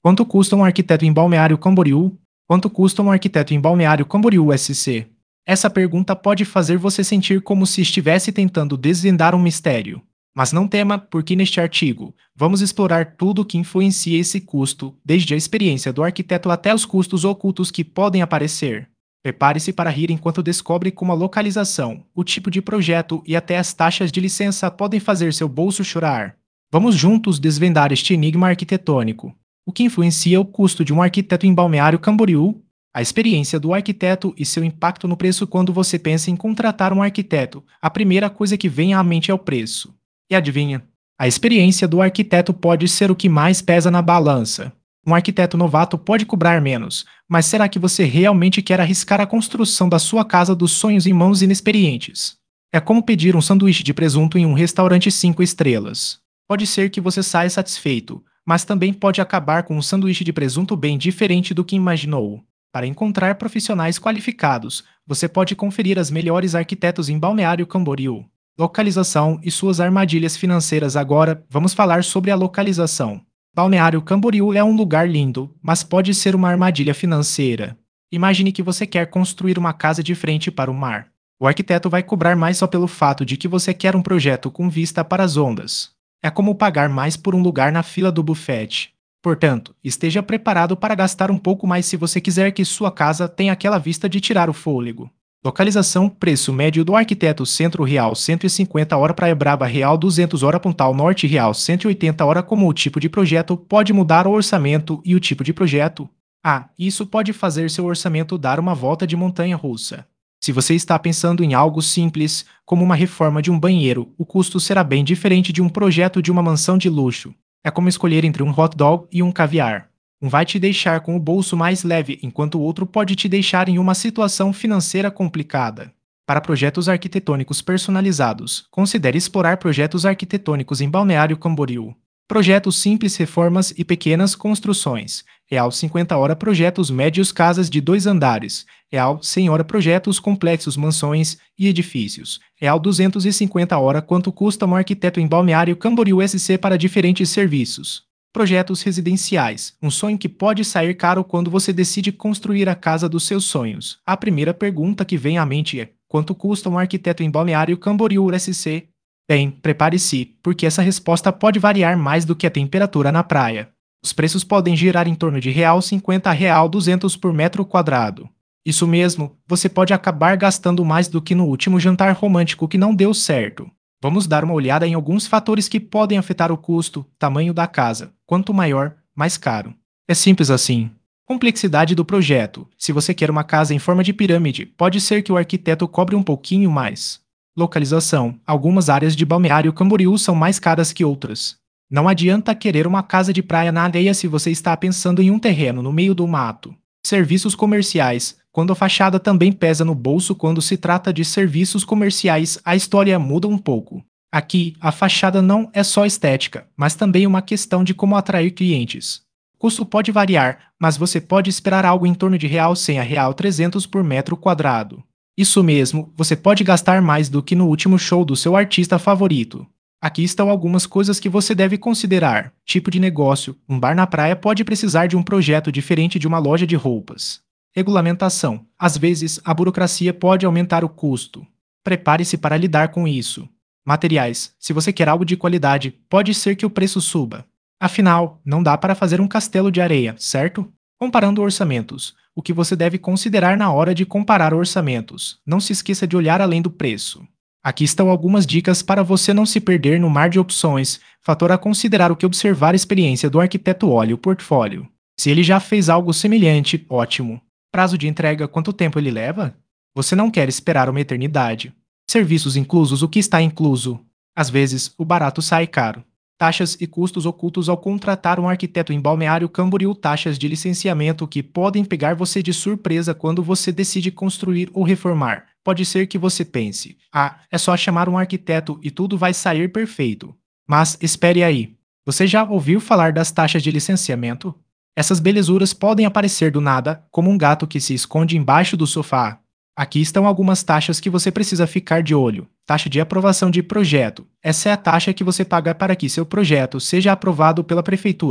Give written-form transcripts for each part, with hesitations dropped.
Quanto custa um arquiteto em Balneário Camboriú? Quanto custa um arquiteto em Balneário Camboriú SC? Essa pergunta pode fazer você sentir como se estivesse tentando desvendar um mistério. Mas não tema, porque neste artigo vamos explorar tudo o que influencia esse custo, desde a experiência do arquiteto até os custos ocultos que podem aparecer. Prepare-se para rir enquanto descobre como a localização, o tipo de projeto e até as taxas de licença podem fazer seu bolso chorar. Vamos juntos desvendar este enigma arquitetônico. O que influencia o custo de um arquiteto em Balneário Camboriú? A experiência do arquiteto e seu impacto no preço. Quando você pensa em contratar um arquiteto, a primeira coisa que vem à mente é o preço. E adivinha? A experiência do arquiteto pode ser o que mais pesa na balança. Um arquiteto novato pode cobrar menos, mas será que você realmente quer arriscar a construção da sua casa dos sonhos em mãos inexperientes? É como pedir um sanduíche de presunto em um restaurante 5 estrelas. Pode ser que você saia satisfeito, mas também pode acabar com um sanduíche de presunto bem diferente do que imaginou. Para encontrar profissionais qualificados, você pode conferir as melhores arquitetos em Balneário Camboriú. Localização e suas armadilhas financeiras. Agora, vamos falar sobre a localização. Balneário Camboriú é um lugar lindo, mas pode ser uma armadilha financeira. Imagine que você quer construir uma casa de frente para o mar. O arquiteto vai cobrar mais só pelo fato de que você quer um projeto com vista para as ondas. É como pagar mais por um lugar na fila do buffet. Portanto, esteja preparado para gastar um pouco mais se você quiser que sua casa tenha aquela vista de tirar o fôlego. Localização, preço médio do arquiteto: Centro Real 150 hora, Praia Braba Real 200 hora, Pontal Norte Real 180 hora. Como o tipo de projeto pode mudar o orçamento e o tipo de projeto? Isso pode fazer seu orçamento dar uma volta de montanha-russa. Se você está pensando em algo simples, como uma reforma de um banheiro, o custo será bem diferente de um projeto de uma mansão de luxo. É como escolher entre um hot dog e um caviar. Um vai te deixar com o bolso mais leve, enquanto o outro pode te deixar em uma situação financeira complicada. Para projetos arquitetônicos personalizados, considere explorar projetos arquitetônicos em Balneário Camboriú. Projetos simples, reformas e pequenas construções. Real 50 hora, projetos médios, casas de 2 andares. Real 100 hora, projetos complexos, mansões e edifícios. Real 250 hora. Quanto custa um arquiteto em Balneário Camboriú SC para diferentes serviços? Projetos residenciais, um sonho que pode sair caro quando você decide construir a casa dos seus sonhos. A primeira pergunta que vem à mente é: quanto custa um arquiteto em Balneário Camboriú SC? Bem, prepare-se, porque essa resposta pode variar mais do que a temperatura na praia. Os preços podem girar em torno de real 50 a real 200 por metro quadrado. Isso mesmo, você pode acabar gastando mais do que no último jantar romântico que não deu certo. Vamos dar uma olhada em alguns fatores que podem afetar o custo. Tamanho da casa: quanto maior, mais caro. É simples assim. Complexidade do projeto: se você quer uma casa em forma de pirâmide, pode ser que o arquiteto cobre um pouquinho mais. Localização: algumas áreas de Balneário Camboriú são mais caras que outras. Não adianta querer uma casa de praia na areia se você está pensando em um terreno no meio do mato. Serviços comerciais: quando a fachada também pesa no bolso. Quando se trata de serviços comerciais, a história muda um pouco. Aqui, a fachada não é só estética, mas também uma questão de como atrair clientes. O custo pode variar, mas você pode esperar algo em torno de real 100 a real 300 por metro quadrado. Isso mesmo, você pode gastar mais do que no último show do seu artista favorito. Aqui estão algumas coisas que você deve considerar. Tipo de negócio: um bar na praia pode precisar de um projeto diferente de uma loja de roupas. Regulamentação: às vezes, a burocracia pode aumentar o custo. Prepare-se para lidar com isso. Materiais: se você quer algo de qualidade, pode ser que o preço suba. Afinal, não dá para fazer um castelo de areia, certo? Comparando orçamentos: o que você deve considerar na hora de comparar orçamentos. Não se esqueça de olhar além do preço. Aqui estão algumas dicas para você não se perder no mar de opções. Fator a considerar: o que observar. Experiência do arquiteto: olhe o portfólio. Se ele já fez algo semelhante, ótimo. Prazo de entrega: quanto tempo ele leva? Você não quer esperar uma eternidade. Serviços inclusos: o que está incluso? Às vezes, o barato sai caro. Taxas e custos ocultos ao contratar um arquiteto em Balneário Camboriú: taxas de licenciamento que podem pegar você de surpresa quando você decide construir ou reformar. Pode ser que você pense: é só chamar um arquiteto e tudo vai sair perfeito. Mas espere aí. Você já ouviu falar das taxas de licenciamento? Essas belezuras podem aparecer do nada, como um gato que se esconde embaixo do sofá. Aqui estão algumas taxas que você precisa ficar de olho. Taxa de aprovação de projeto: essa é a taxa que você paga para que seu projeto seja aprovado pela prefeitura.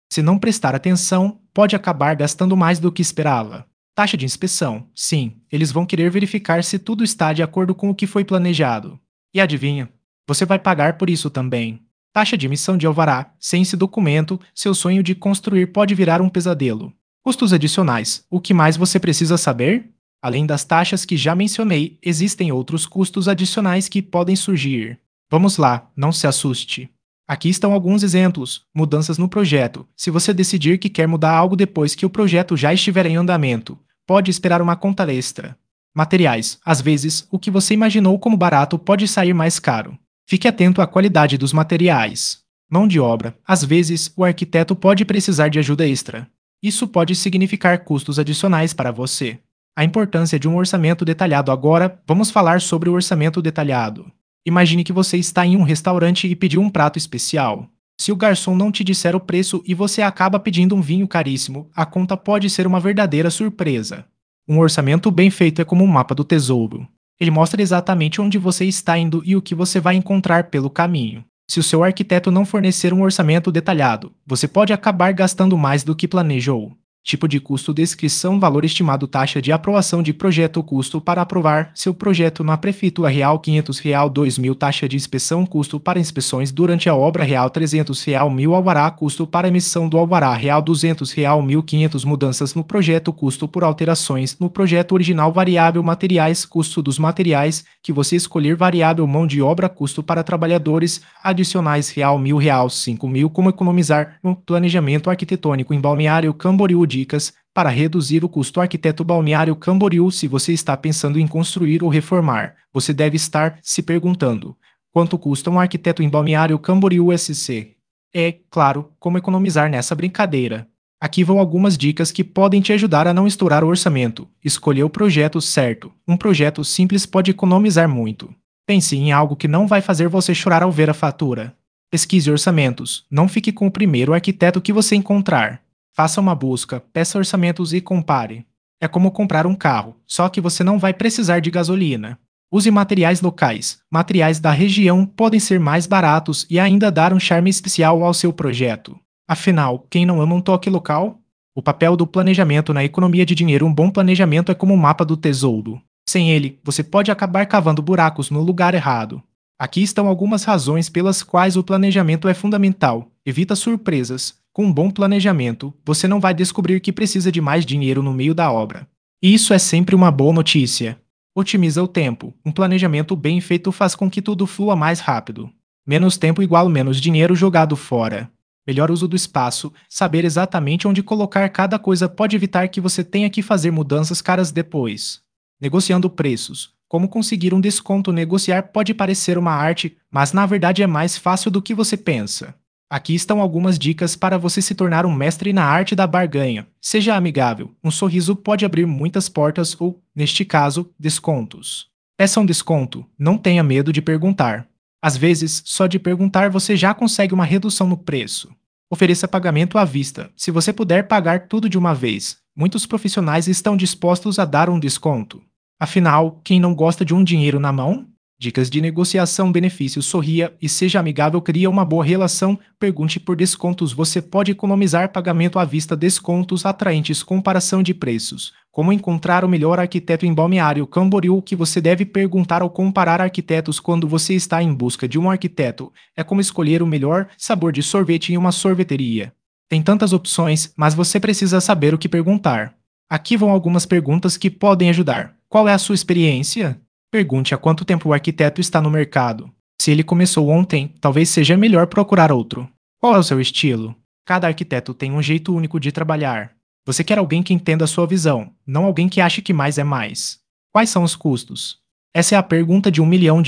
Se não prestar atenção, pode acabar gastando mais do que esperava. Taxa de inspeção. Sim, eles vão querer verificar se tudo está de acordo com o que foi planejado. E adivinha? Você vai pagar por isso também. Taxa de emissão de alvará. Sem esse documento, seu sonho de construir pode virar um pesadelo. Custos adicionais. O que mais você precisa saber? Além das taxas que já mencionei, existem outros custos adicionais que podem surgir. Vamos lá, não se assuste. Aqui estão alguns exemplos. Mudanças no projeto. Se você decidir que quer mudar algo depois que o projeto já estiver em andamento, pode esperar uma conta extra. Materiais. Às vezes, o que você imaginou como barato pode sair mais caro. Fique atento à qualidade dos materiais. Mão de obra. Às vezes, o arquiteto pode precisar de ajuda extra. Isso pode significar custos adicionais para você. A importância de um orçamento detalhado. Agora, vamos falar sobre o orçamento detalhado. Imagine que você está em um restaurante e pediu um prato especial. Se o garçom não te disser o preço e você acaba pedindo um vinho caríssimo, a conta pode ser uma verdadeira surpresa. Um orçamento bem feito é como um mapa do tesouro. Ele mostra exatamente onde você está indo e o que você vai encontrar pelo caminho. Se o seu arquiteto não fornecer um orçamento detalhado, você pode acabar gastando mais do que planejou. Tipo de custo, descrição, valor estimado, taxa de aprovação de projeto, custo para aprovar seu projeto na Prefeitura Real R$ 500, 2.000, taxa de inspeção, custo para inspeções durante a obra real R$ 300, 1.000, alvará, custo para emissão do alvará real R$ 200, 1.500, mudanças no projeto, custo por alterações no projeto original, variável, materiais, custo dos materiais que você escolher, variável, mão de obra, custo para trabalhadores adicionais R$ 1.000, 5.000, como economizar no planejamento arquitetônico em Balneário Camboriú. Dicas para reduzir o custo. Arquiteto Balneário Camboriú. Se você está pensando em construir ou reformar, você deve estar se perguntando: quanto custa um arquiteto em Balneário Camboriú SC? É, claro, como economizar nessa brincadeira. Aqui vão algumas dicas que podem te ajudar a não estourar o orçamento. Escolher o projeto certo. Um projeto simples pode economizar muito. Pense em algo que não vai fazer você chorar ao ver a fatura. Pesquise orçamentos. Não fique com o primeiro arquiteto que você encontrar. Faça uma busca, peça orçamentos e compare. É como comprar um carro, só que você não vai precisar de gasolina. Use materiais locais. Materiais da região podem ser mais baratos e ainda dar um charme especial ao seu projeto. Afinal, quem não ama um toque local? O papel do planejamento na economia de dinheiro. Um bom planejamento é como um mapa do tesouro. Sem ele, você pode acabar cavando buracos no lugar errado. Aqui estão algumas razões pelas quais o planejamento é fundamental. Evita surpresas. Com um bom planejamento, você não vai descobrir que precisa de mais dinheiro no meio da obra. E isso é sempre uma boa notícia. Otimiza o tempo. Um planejamento bem feito faz com que tudo flua mais rápido. Menos tempo igual menos dinheiro jogado fora. Melhor uso do espaço. Saber exatamente onde colocar cada coisa pode evitar que você tenha que fazer mudanças caras depois. Negociando preços. Como conseguir um desconto? Negociar pode parecer uma arte, mas na verdade é mais fácil do que você pensa. Aqui estão algumas dicas para você se tornar um mestre na arte da barganha. Seja amigável. Um sorriso pode abrir muitas portas ou, neste caso, descontos. Peça um desconto. Não tenha medo de perguntar. Às vezes, só de perguntar você já consegue uma redução no preço. Ofereça pagamento à vista. Se você puder pagar tudo de uma vez, muitos profissionais estão dispostos a dar um desconto. Afinal, quem não gosta de um dinheiro na mão? Dicas de negociação, benefícios, sorria e seja amigável, cria uma boa relação, pergunte por descontos, você pode economizar, pagamento à vista, descontos atraentes, comparação de preços. Como encontrar o melhor arquiteto em Balneário Camboriú? O que você deve perguntar ao comparar arquitetos quando você está em busca de um arquiteto? É como escolher o melhor sabor de sorvete em uma sorveteria. Tem tantas opções, mas você precisa saber o que perguntar. Aqui vão algumas perguntas que podem ajudar. Qual é a sua experiência? Pergunte há quanto tempo o arquiteto está no mercado. Se ele começou ontem, talvez seja melhor procurar outro. Qual é o seu estilo? Cada arquiteto tem um jeito único de trabalhar. Você quer alguém que entenda a sua visão, não alguém que ache que mais é mais. Quais são os custos? Essa é a pergunta de R$ 1.000.000.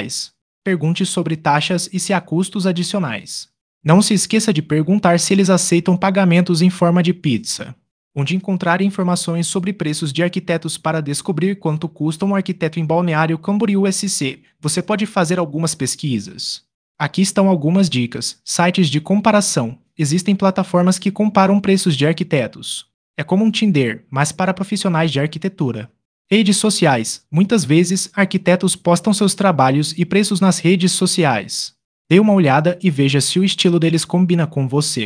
Pergunte sobre taxas e se há custos adicionais. Não se esqueça de perguntar se eles aceitam pagamentos em forma de pizza. Onde encontrar informações sobre preços de arquitetos para descobrir quanto custa um arquiteto em Balneário Camboriú SC. Você pode fazer algumas pesquisas. Aqui estão algumas dicas. Sites de comparação. Existem plataformas que comparam preços de arquitetos. É como um Tinder, mas para profissionais de arquitetura. Redes sociais. Muitas vezes, arquitetos postam seus trabalhos e preços nas redes sociais. Dê uma olhada e veja se o estilo deles combina com você.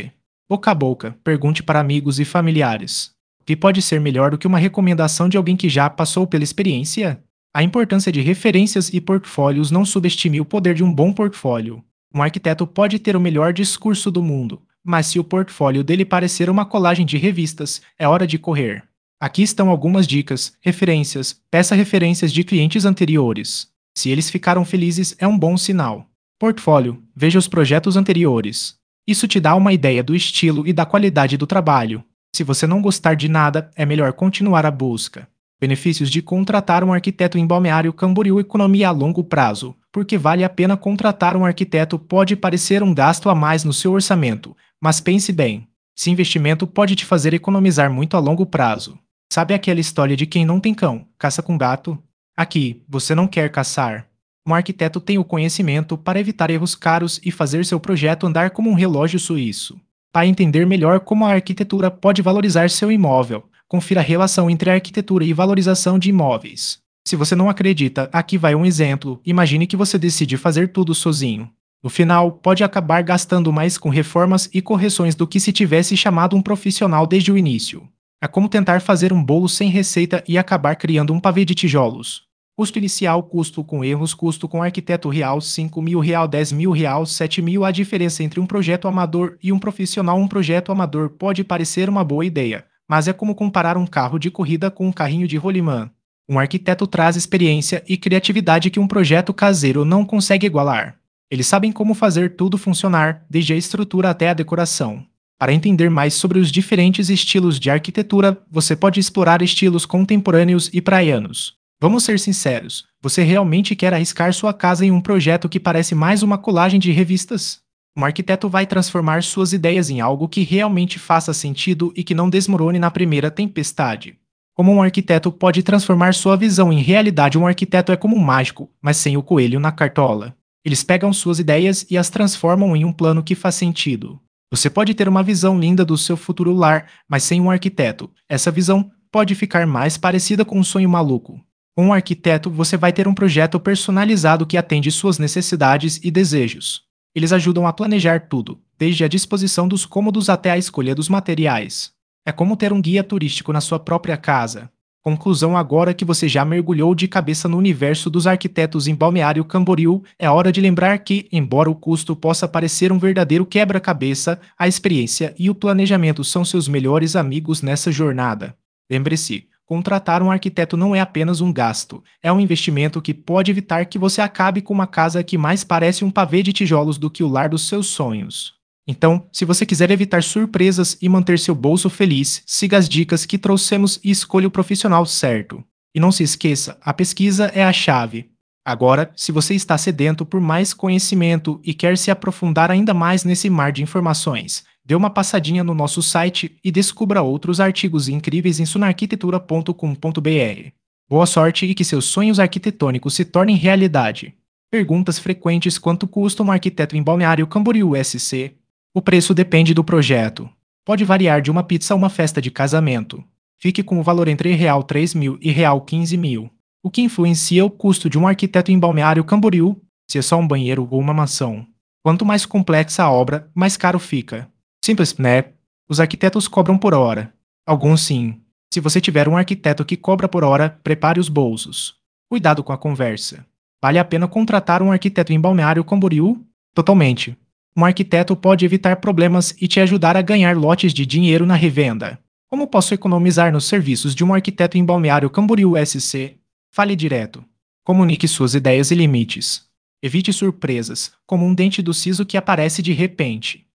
Boca a boca, pergunte para amigos e familiares. O que pode ser melhor do que uma recomendação de alguém que já passou pela experiência? A importância de referências e portfólios. Não subestime o poder de um bom portfólio. Um arquiteto pode ter o melhor discurso do mundo, mas se o portfólio dele parecer uma colagem de revistas, é hora de correr. Aqui estão algumas dicas, referências, peça referências de clientes anteriores. Se eles ficaram felizes, é um bom sinal. Portfólio, veja os projetos anteriores. Isso te dá uma ideia do estilo e da qualidade do trabalho. Se você não gostar de nada, é melhor continuar a busca. Benefícios de contratar um arquiteto em Balneário Camboriú. Economia a longo prazo. Porque vale a pena contratar um arquiteto. Pode parecer um gasto a mais no seu orçamento, mas pense bem. Esse investimento pode te fazer economizar muito a longo prazo. Sabe aquela história de quem não tem cão, caça com gato? Aqui, você não quer caçar. Um arquiteto tem o conhecimento para evitar erros caros e fazer seu projeto andar como um relógio suíço. Para entender melhor como a arquitetura pode valorizar seu imóvel, confira a relação entre arquitetura e valorização de imóveis. Se você não acredita, aqui vai um exemplo. Imagine que você decide fazer tudo sozinho. No final, pode acabar gastando mais com reformas e correções do que se tivesse chamado um profissional desde o início. É como tentar fazer um bolo sem receita e acabar criando um pavê de tijolos. Custo inicial, custo com erros, custo com arquiteto real, 5 mil real, 10 mil real, 7 mil. A diferença entre um projeto amador e um profissional. Um projeto amador pode parecer uma boa ideia, mas é como comparar um carro de corrida com um carrinho de rolimã. Um arquiteto traz experiência e criatividade que um projeto caseiro não consegue igualar. Eles sabem como fazer tudo funcionar, desde a estrutura até a decoração. Para entender mais sobre os diferentes estilos de arquitetura, você pode explorar estilos contemporâneos e praianos. Vamos ser sinceros, você realmente quer arriscar sua casa em um projeto que parece mais uma colagem de revistas? Um arquiteto vai transformar suas ideias em algo que realmente faça sentido e que não desmorone na primeira tempestade. Como um arquiteto pode transformar sua visão em realidade? Um arquiteto é como um mágico, mas sem o coelho na cartola. Eles pegam suas ideias e as transformam em um plano que faz sentido. Você pode ter uma visão linda do seu futuro lar, mas sem um arquiteto, essa visão pode ficar mais parecida com um sonho maluco. Com um arquiteto, você vai ter um projeto personalizado que atende suas necessidades e desejos. Eles ajudam a planejar tudo, desde a disposição dos cômodos até a escolha dos materiais. É como ter um guia turístico na sua própria casa. Conclusão: agora que você já mergulhou de cabeça no universo dos arquitetos em Balneário Camboriú, é hora de lembrar que, embora o custo possa parecer um verdadeiro quebra-cabeça, a experiência e o planejamento são seus melhores amigos nessa jornada. Lembre-se, contratar um arquiteto não é apenas um gasto, é um investimento que pode evitar que você acabe com uma casa que mais parece um pavê de tijolos do que o lar dos seus sonhos. Então, se você quiser evitar surpresas e manter seu bolso feliz, siga as dicas que trouxemos e escolha o profissional certo. E não se esqueça, a pesquisa é a chave. Agora, se você está sedento por mais conhecimento e quer se aprofundar ainda mais nesse mar de informações, dê uma passadinha no nosso site e descubra outros artigos incríveis em sunarquitetura.com.br. Boa sorte e que seus sonhos arquitetônicos se tornem realidade. Perguntas frequentes: quanto custa um arquiteto em Balneário Camboriú SC? O preço depende do projeto. Pode variar de uma pizza a uma festa de casamento. Fique com o valor entre real 3 mil e real 15 mil. O que influencia o custo de um arquiteto em Balneário Camboriú? Se é só um banheiro ou uma mansão. Quanto mais complexa a obra, mais caro fica. Simples, né? Os arquitetos cobram por hora. Alguns sim. Se você tiver um arquiteto que cobra por hora, prepare os bolsos. Cuidado com a conversa. Vale a pena contratar um arquiteto em Balneário Camboriú? Totalmente. Um arquiteto pode evitar problemas e te ajudar a ganhar lotes de dinheiro na revenda. Como posso economizar nos serviços de um arquiteto em Balneário Camboriú SC? Fale direto. Comunique suas ideias e limites. Evite surpresas, como um dente do siso que aparece de repente.